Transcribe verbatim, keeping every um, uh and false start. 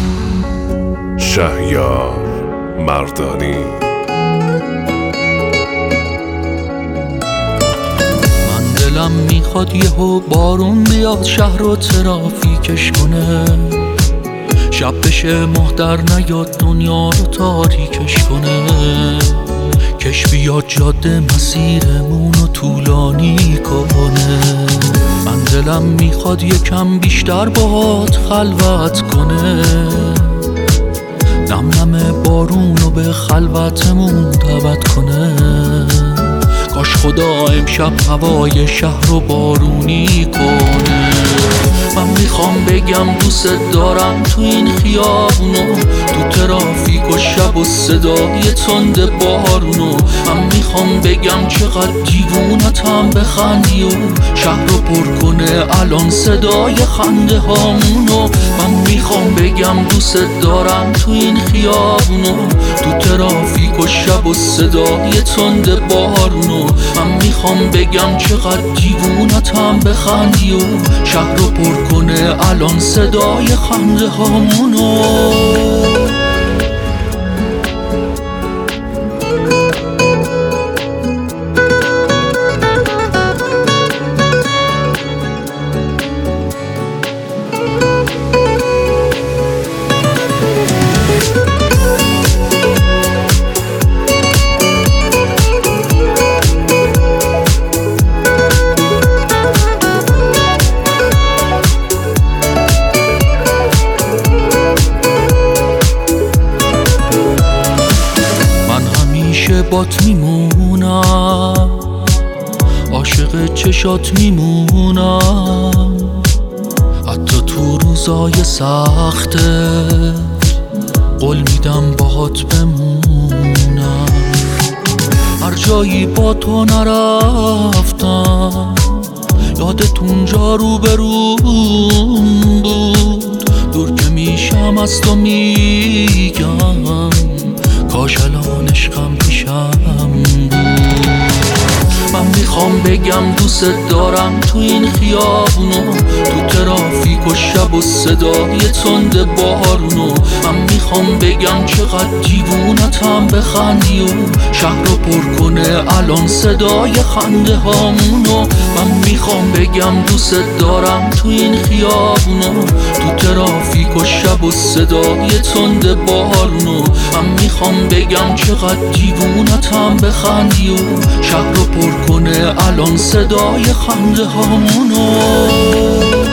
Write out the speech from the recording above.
شهریار مردانی. من دلم میخواد یهو بارون بیاد، شهر رو ترافیکش کنه، شب بشه ماه در نیاد، دنیا رو تاریکش کنه، کش بیاد جاده مسیرمون رو طولانی کنه. من دلم میخواد یکم بیشتر باهات خلوت کنه، نم نم بارون رو به خلوتمون دعوت کنه. کاش خدا امشب هوای شهر رو بارونی کنه. من میخوام بگم دوست دارم تو این خیابونو، تو ترافیک و شب و صدای تند بارونو. من میخوام بگم چقدر دیوونتم بخندی و شهر رو پر کنه الان صدای خنده هامونو. من میخوام بگم دوست دارم تو این خیابونو، تو ترافیک و شب و صدای تند بارونو. من میخوام بگم چقدر دیوونتم بخندی و شهر رو پر کنه الان صدای خنده هامونو. بات میمونم، عاشق چشات میمونم، حتی تو روزای سخته قول میدم باهات بمونم. هر جایی با تو نرفتم یادت اونجا رو برون بود، دور که میشم از تو میگم کاش الان عشقم پیشم بود. من میخوام بگم دوست دارم تو این خیابونو، تو ترافیک و شب و صدای تند بارونو. من میخوام بگم چقدر دیوونتم بخندی و شهر رو پر کنه الان صدای خنده هامونو. من میخوام بگم دوست دارم تو این خیابونو، تو ترافیک و شب و صدای تند بارونو. من میخوام بگم چقدر دیوونتم بخندی و شهر رو پر کنه الان صدای خنده هامونو.